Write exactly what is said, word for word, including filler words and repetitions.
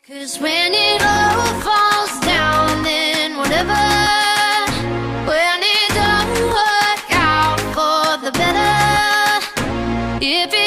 'Cause when it all falls down, then whatever, when it don't work out for the better, if it